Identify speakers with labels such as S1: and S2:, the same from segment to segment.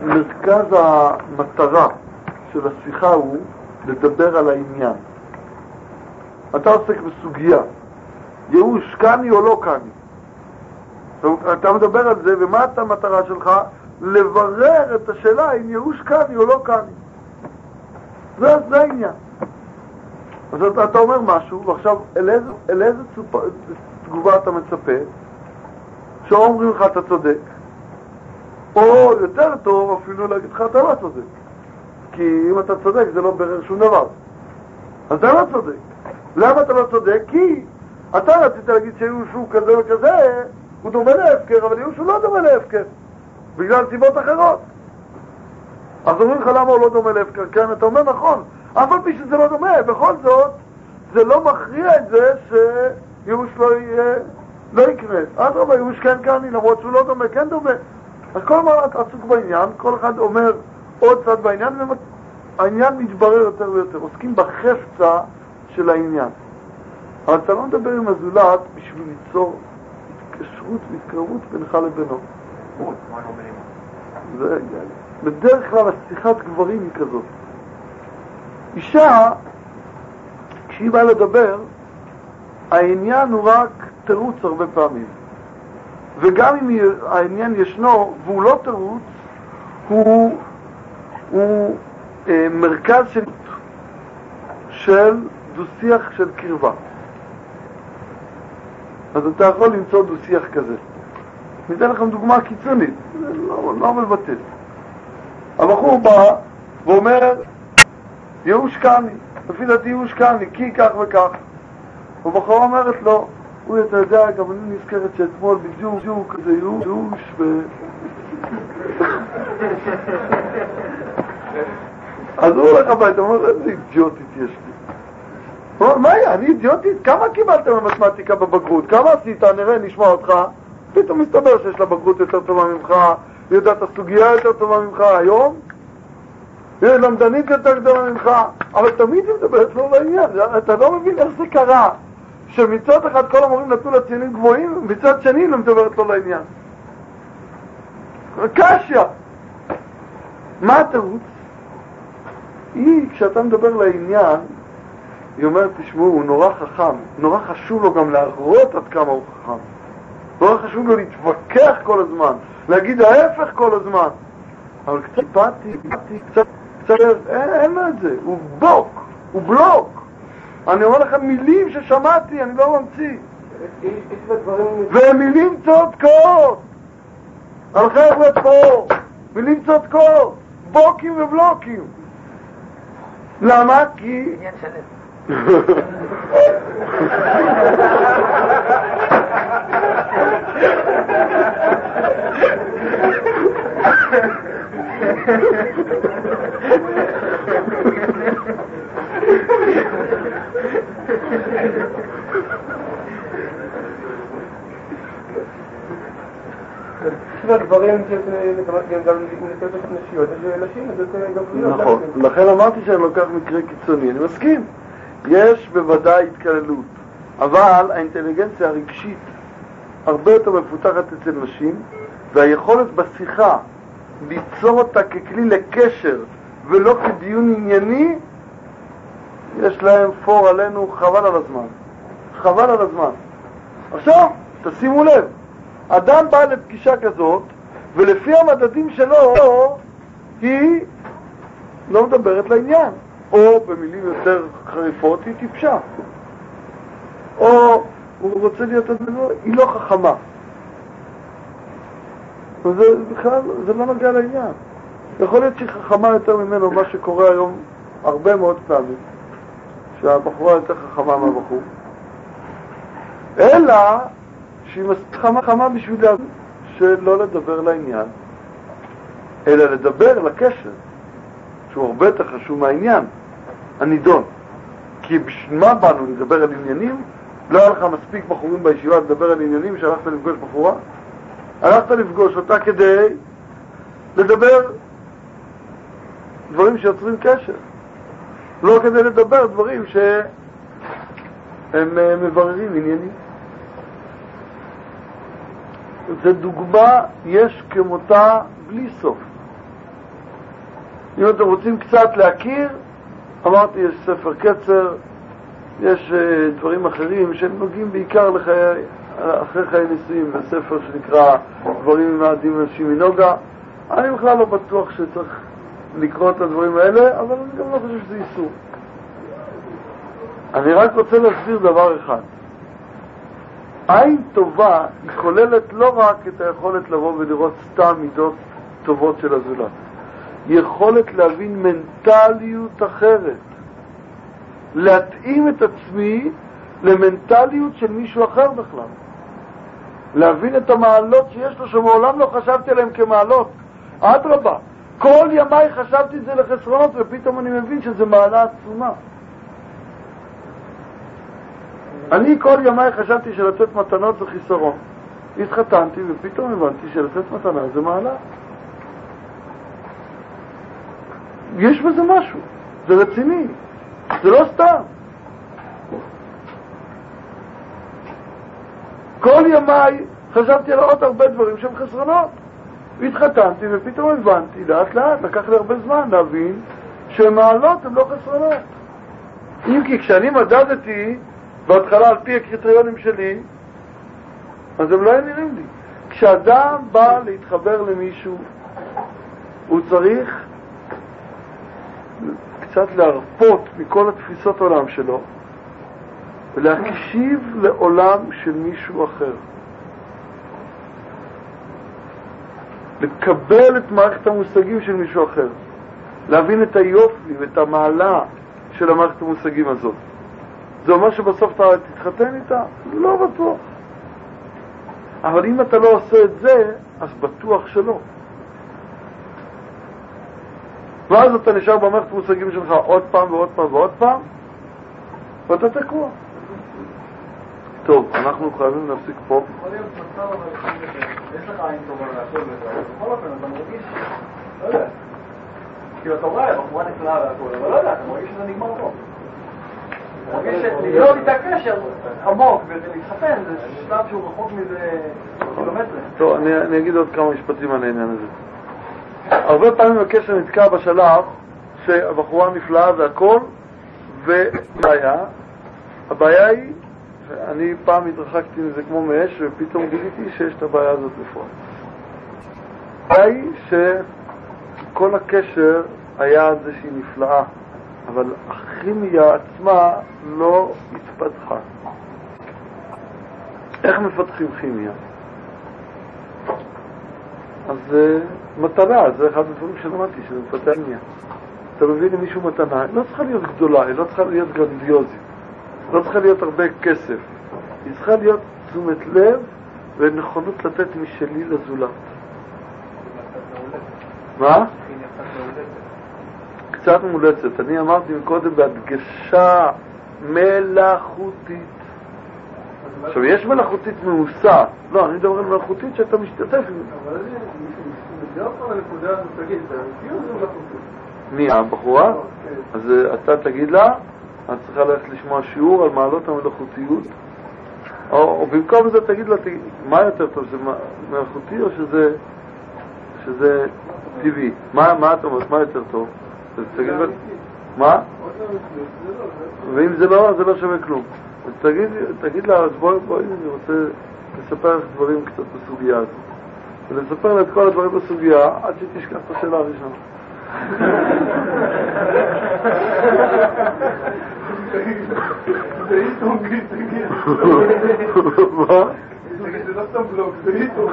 S1: מרכז המטרה של השיחה הוא לדבר על העניין. אתה עוסק בסוגיה, ייאוש קני או לא קני. אתה מדבר על זה, ומה המטרה שלך? לברר את השאלה אם ייאוש קני או לא קני. זה העניין. אז אתה אומר משהו, ועכשיו אל איזה תגובה אתה מצפה? שאומרים לך אתה צודק, או יותר טוב אפילו להגיד לך אתה לא צודק, כי אם אתה צודק זה לא ברר שום דבר. אז אתה לא צודק. למה אתה לא צודק? כי אתה רצית להגיד שייאוש הוא כזה וכזה, הוא דומה להפקר, אבל ייאוש הוא לא דומה להפקר בגלל סיבות אחרות. אז אומרים לך למה הוא לא דומה להפקר? כן, אתה אומר נכון, אף על פי שזה לא דומה, בכל זאת זה לא מכריע את זה שייאוש לא יקרה. אדרבה, ייאוש כן קני, למרות שהוא לא דומה, כן דומה. אז כל מה עסוק בעניין, כל אחד אומר עוד צד בעניין, והעניין מתברר יותר ויותר. עוסקים בחפצה של העניין. אבל אתה לא מדבר עם הזולת בשביל ליצור התקשרות והתקרבות בינך לבינו. זה בדרך כלל השיחת גברים היא כזאת. אישה, כשהיא באה לדבר, העניין הוא רק תירוץ הרבה פעמים. וגם אם העניין ישנו והוא לא תירוץ, הוא מרכז של דו-שיח של קרבה. אז אתה יכול למצוא דו-שיח כזה. ניתן לכם דוגמה קיצונית, לא מבטל. הבחור בא ואומר, ייאוש קני, לפי דעתי ייאוש קני, כי כך וכך. ובחורה אומרת לו, אתה יודע, גם אני נזכרת שאתמול בדיוק כזה ייאוש אז הוא הולך הביתה, הוא אומר, איזה אידיוטית יש לי. הוא אומר, מה היה, אני אידיוטית? כמה קיבלת במתמטיקה בבגרות? כמה עשית? נראה, נשמע אותך. פתאום מסתבר שיש לה בגרות יותר טובה ממך, היא יודעת הסוגיה יותר טובה ממך היום, היא למדנית יותר גדולה ממך, אבל תמיד היא מדברת לא לעניין. אתה לא מבין איך זה קרה, שמצד אחד כל המורים נתנו לה ציונים גבוהים, מצד שני לא מדברת לא לעניין. קשיה. מה התירוץ? כשאתה מדבר לעניין, היא אומרת, תשמעו, הוא נורא חכם, נורא חשוב לו גם להראות עד כמה הוא חכם. נורא חשוב לו להתווכח כל הזמן, להגיד ההפך כל הזמן. אבל קצת באתי, אין לו את זה, הוא בלוק. אני אומר לכם מילים ששמעתי, אני לא ממציא. ומילים צודקות. על חבר'ה פה, מילים צודקות, בוקים ובלוקים. למה? כי...
S2: דברים גם נתת נשיות, לשים את זה גם...
S1: נכון, לכן אמרתי שאני לוקח מקרה קיצוני, אני מסכים. יש בוודאי התקללות, אבל האינטליגנציה הרגשית הרבה יותר מפותחת אצל נשים, והיכולת בשיחה ליצור אותה ככלי לקשר ולא כדיון ענייני, יש להם פור עלינו, חבל על הזמן. עכשיו, תשימו לב, אדם בא לפגישה כזאת, ולפי המדדים שלו, היא לא מדברת לעניין. או במילים יותר חריפות, היא טיפשה. או הוא רוצה להיות הדבר, היא לא חכמה. וזה בכלל, זה לא נוגע לעניין. יכול להיות שהיא חכמה יותר ממנו, מה שקורה היום הרבה מאוד פעמים, שהבחורה יותר חכמה מהבחור. אלא שהיא חכמה בשביל שלא לדבר לעניין, אלא לדבר לקשר, שהוא הרבה יותר חשוב מהעניין, הנידון. כי בשביל מה באנו לדבר על עניינים? לא היה לך מספיק בחורים בישיבה לדבר על עניינים שהלכת לפגוש בחורה? הלכת לפגוש אותה כדי לדבר דברים שיוצרים קשר, לא כדי לדבר דברים שהם מבררים עניינים. זה דוגמה יש כמותה בלי סוף. אם אתם רוצים קצת להכיר, אמרתי, יש ספר קצר, יש דברים אחרים שהם נוגעים בעיקר אחרי חיי נישואים, בספר שנקרא דברים מעדים אנשים מנוגה. אני בכלל לא בטוח שצריך לקרוא את הדברים האלה, אבל אני גם לא חושב שזה איסור. אני רק רוצה להסביר דבר אחד. עין טובה היא כוללת לא רק את היכולת לבוא ולראות סתם מידות טובות של הזולת, היא יכולת להבין מנטליות אחרת, להתאים את עצמי למנטליות של מישהו אחר בכלל, להבין את המעלות שיש לו שמעולם לא חשבתי עליהם כמעלות. אדרבה, כל ימיי חשבתי את זה לחסרונות, ופתאום אני מבין שזה מעלה עצומה. אני כל ימיי חשבתי שלתת מתנות זה חיסרון. התחתנתי ופתאום הבנתי שלתת מתנה זה מעלה. יש בזה משהו, זה רציני, זה לא סתם. כל ימיי חשבתי על עוד הרבה דברים שהם חסרונות. התחתנתי ופתאום הבנתי, לאט לאט, לקח לי הרבה זמן להבין שמעלות הן לא חסרונות. אם כי כשאני מדדתי בהתחלה על פי הקריטריונים שלי, אז הם לא נראים לי. כשאדם בא להתחבר למישהו, הוא צריך קצת להרפות מכל התפיסות העולם שלו ולהקשיב לעולם של מישהו אחר, לקבל את מערכת המושגים של מישהו אחר, להבין את היופי ואת המעלה של המערכת המושגים הזאת. זה אומר שבסוף אתה תתחתן איתה? לא בטוח. אבל אם אתה לא עושה את זה, אז בטוח שלא. ואז אתה נשאר במערכת המושגים שלך עוד פעם ועוד פעם ועוד פעם, ואתה תקוע. טוב, אנחנו חייבים להפסיק פה.
S2: יש לך עין טובה לעשות בזה, אבל בכל אופן אתה מרגיש, לא יודע. כאילו אתה רואה, בחורה נפלאה והכל, אבל לא יודע, אתה מרגיש שזה נגמר פה. אתה מרגיש שלגלות איתה קשר עמוק ולהתחתן, זה שלב שהוא רחוק מזה קילומטרים.
S1: טוב, אני אגיד עוד כמה משפטים על העניין הזה. הרבה פעמים הקשר נתקע בשלב שהבחורה נפלאה והכל, הבעיה היא, אני פעם התרחקתי מזה כמו מאש, ופתאום גיליתי שיש את הבעיה הזאת בפועל. הבעיה היא שכל הקשר היה על זה שהיא נפלאה, אבל הכימיה עצמה לא התפתחה. איך מפתחים כימיה? אז מתנה, זה אחד הדברים שלמדתי, שזה מפתח כימיה. אתה מביא למישהו מתנה, היא לא צריכה להיות גדולה, היא לא צריכה להיות גרנדיוזית, לא צריכה להיות הרבה כסף, היא צריכה להיות תשומת לב ונכונות לתת משלי לזולת. מה? קצת מולצת. אני אמרתי מקודם בהדגשה מלאכותית. עכשיו, יש מלאכותית מאוסה. לא, אני מדבר על מלאכותית שאתה משתתף.
S2: אבל אני מגיע אותך לנקודה הזאת, תגיד, זה מלאכותית.
S1: מי, הבחורה? אז אתה תגיד לה, את צריכה ללכת לשמוע שיעור על מעלות המלאכותיות, או במקום זה תגיד לה, מה יותר טוב, זה מלאכותי או שזה טבעי? מה אתה אומרת, מה יותר טוב? תגיד לה, מה? ואם זה לא, זה לא שווה כלום. אז תגיד לה, אז בואי, אני רוצה לספר לך דברים קצת בסוגיה הזאת. ולספר לה את כל הדברים בסוגיה, עד שתשכח את השאלה הראשונה.
S2: זה איתום, תגיד.
S1: מה?
S2: זה לא סתם בלוג, זה איתום.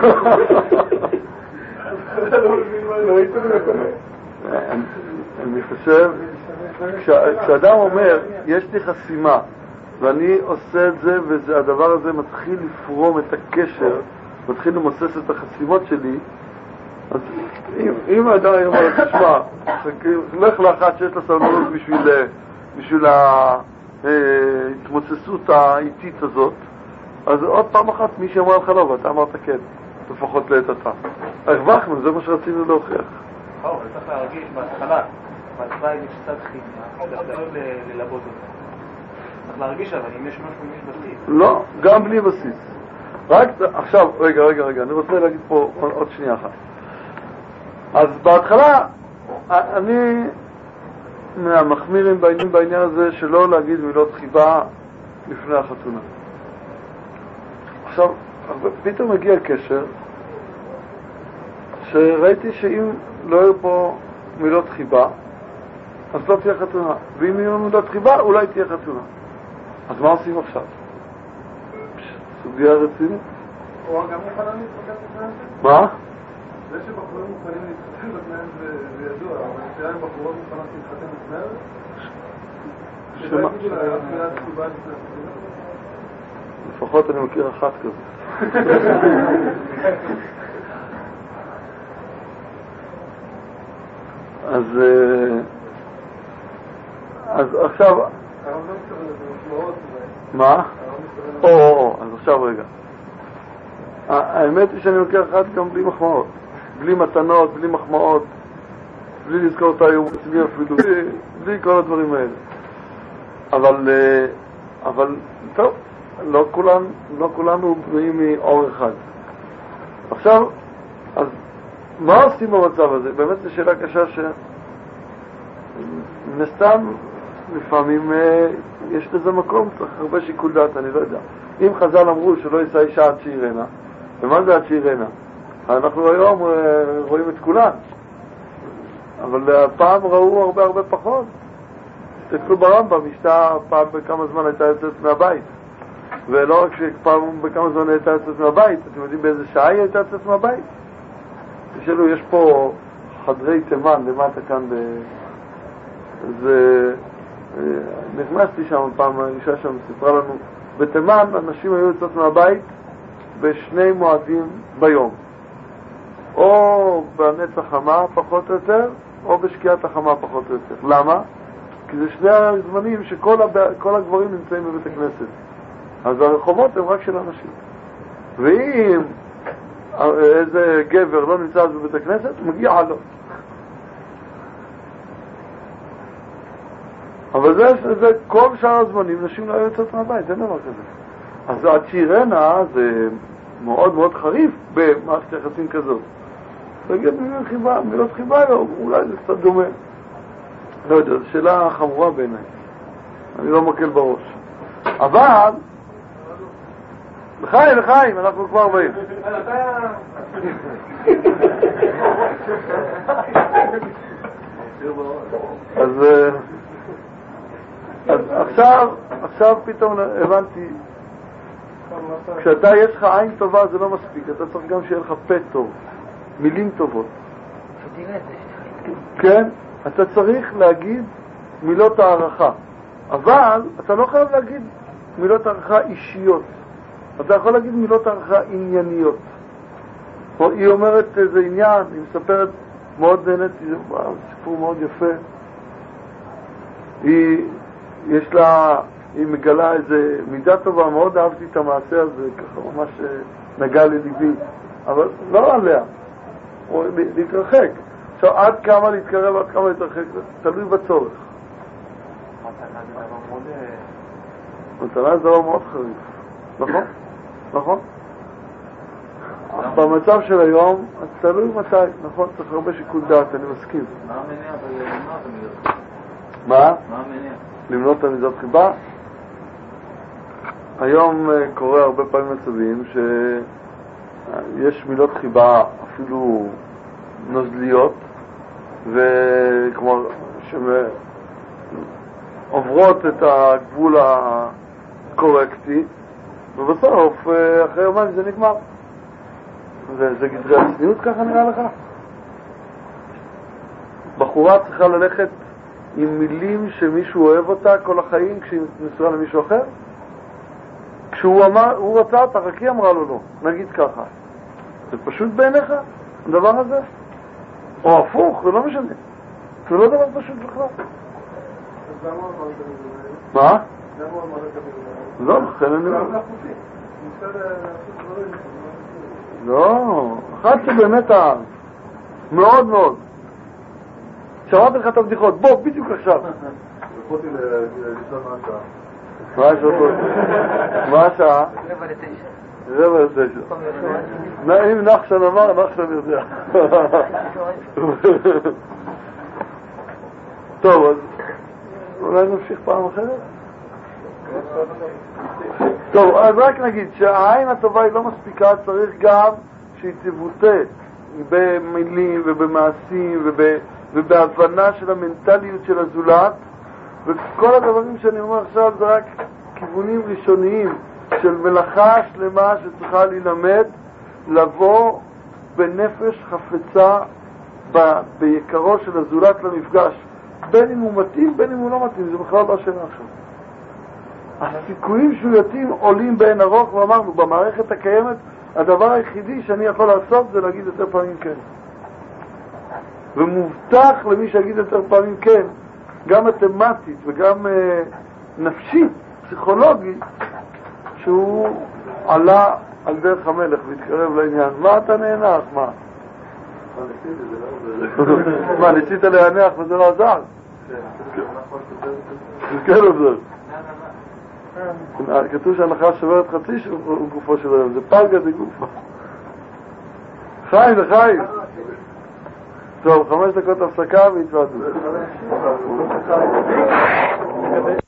S2: אתה לא מבין מה זה איתום לקונה.
S1: אני חושב, כשאדם אומר, יש לי חסימה, ואני עושה את זה, והדבר הזה מתחיל לפרום את הקשר, מתחיל למוסס את החסימות שלי, אז אם האדם אומר, תשמע, לך לאחת שיש לה סבלנות בשביל ההתמוססות האיטית הזאת, אז עוד פעם אחת מי שאמר לך לא, ואתה אמרת כן, לפחות לעת עתה. הרווחנו, זה מה שרצינו להוכיח.
S2: אבל צריך להרגיש בהתחלה יש קצת כימיה, לא ללבות אותה. צריך להרגיש אבל אם יש משהו, יש בסיס.
S1: לא, גם בלי בסיס. רק עכשיו, רגע, אני רוצה להגיד פה עוד שנייה אחת. אז בהתחלה אני מהמחמירים בעניין הזה שלא להגיד מילות חיבה לפני החתונה. עכשיו, פתאום מגיע קשר שראיתי שאם לא יהיו פה מילות חיבה, אז לא תהיה חתונה. ואם יהיו מילות חיבה, אולי תהיה חתונה. אז מה עושים עכשיו? סוגיה רצינית.
S2: או גם מוכנים להתפקד בתנאים?
S1: מה?
S2: זה שבחורים מוכנים להתחתן בתנאים זה ידוע, אבל השאלה אם בחורות מוכנות להתחתן בתנאים? שמה?
S1: לפחות אני מכיר אחת כזאת. אז עכשיו... מה? אז עכשיו רגע. האמת היא שאני מכיר אחת גם בלי מחמאות. בלי מתנות, בלי מחמאות, בלי לזכור את היום עצמי אפילו, בלי כל הדברים האלה. אבל טוב, לא כולנו בנויים מאור אחד. עכשיו, אז מה עושים במצב הזה? באמת זו שאלה קשה נסתם לפעמים יש לזה מקום, צריך הרבה שיקול דעת, אני לא יודע. אם חז"ל אמרו שלא יישא אישה עד שירנה, ומה זה עד שירנה? אנחנו היום רואים את כולן, אבל פעם ראו הרבה פחות. תסתכלו ברמב"ם, אשתה פעם בכמה זמן הייתה יוצאת מהבית, ולא רק שפעם בכמה זמן הייתה יוצאת מהבית, אתם יודעים באיזה שעה היא הייתה יוצאת מהבית? תשאלו, יש פה חדרי תימן למטה כאן נכנסתי שם פעם, האישה שם סיפרה לנו, בתימן אנשים היו יוצאות מהבית בשני מועדים ביום, או בנץ החמה פחות או יותר, או בשקיעת החמה פחות או יותר. למה? כי זה שני הזמנים שכל הגברים נמצאים בבית הכנסת, אז הרחובות הם רק של אנשים. ואם איזה גבר לא נמצא בבית הכנסת, מגיע לו. אבל זה כל שאר הזמנים נשים לא יוצאות מהבית, אין דבר כזה. אז עד שירנה זה מאוד מאוד חריף במערכת יחסים כזאת. תגיד מילות חיבה, אולי זה קצת דומה. לא יודע, זו שאלה חמורה בעיניי. אני לא מקל בראש. אבל לחיים, אנחנו כבר באים. אז עכשיו פתאום הבנתי, כשאתה יש לך עין טובה זה לא מספיק, אתה צריך גם שיהיה לך פה טוב, מילים טובות. כן, אתה צריך להגיד מילות הערכה, אבל אתה לא חייב להגיד מילות הערכה אישיות, אתה יכול להגיד מילות הערכה ענייניות. היא אומרת איזה עניין, היא מספרת, מאוד נהניתי, זה סיפור מאוד יפה. היא מגלה איזה מידה טובה, מאוד אהבתי את המעשה הזה, ככה ממש נגע לליבי, אבל לא עליה, או להתרחק. עכשיו, עד כמה להתקרב, עד כמה להתרחק, תלוי בצורך. מתנה זה דבר מאוד חריף, נכון? נכון? במצב של היום, אז תלוי מתי, נכון? צריך הרבה שיקול דעת, אני מסכים.
S2: מה המניע למנוע את המילות?
S1: מה?
S2: מה המניע?
S1: למנוע את המילות חיבה? היום קורה הרבה פעמים מצבים שיש מילות חיבה אפילו נוזליות, וכלומר שעוברות את הגבול הקורקטי, ובסוף אחרי יומיים זה נגמר. זה גדרי הצניעות, ככה נראה לך? בחורה צריכה ללכת עם מילים שמישהו אוהב אותה כל החיים כשהיא נשואה למישהו אחר? כשהוא אמר, הוא רצה אותה, רק היא אמרה לו לא, נגיד ככה. זה פשוט בעיניך, הדבר הזה? או הפוך, זה לא משנה. זה לא דבר פשוט בכלל. מה? לא, לכן אני לא. לא, אחד שבאמת אהב. מאוד מאוד. שמעתי לך את הבדיחות, בוא, בדיוק עכשיו.
S2: יכולתי לשאול מה השעה.
S1: מה השעה? מה השעה? 7:45. אם נחשן אמר, נחשן יודע. טוב, אז אולי נמשיך פעם אחרת? טוב, אז רק נגיד שהעין הטובה היא לא מספיקה, צריך גם שהיא תבוטא במילים ובמעשים ובהבנה של המנטליות של הזולת, וכל הדברים שאני אומר עכשיו זה רק כיוונים ראשוניים של מלאכה שלמה שצריכה להילמד, לבוא בנפש חפצה ביקרו של הזולת למפגש, בין אם הוא מתאים בין אם הוא לא מתאים, זה בכלל לא שאלה עכשיו. הסיכויים שהוא יתאים עולים בעין ארוך, ואמרנו במערכת הקיימת הדבר היחידי שאני יכול לעשות זה להגיד יותר פעמים כן, ומובטח למי שיגיד יותר פעמים כן, גם מתמטית וגם נפשית, פסיכולוגית, שהוא עלה על דרך המלך והתקרב לעניין. מה אתה נהנח? מה? מה, ניסית להניח וזה לא עזר? זה כן עוזר. כתוב שהנחש שוברת חצי גופו של היום, זה פלגה זה גופה. חיים, זה חיים. טוב, 5 דקות הפסקה והתוועדות.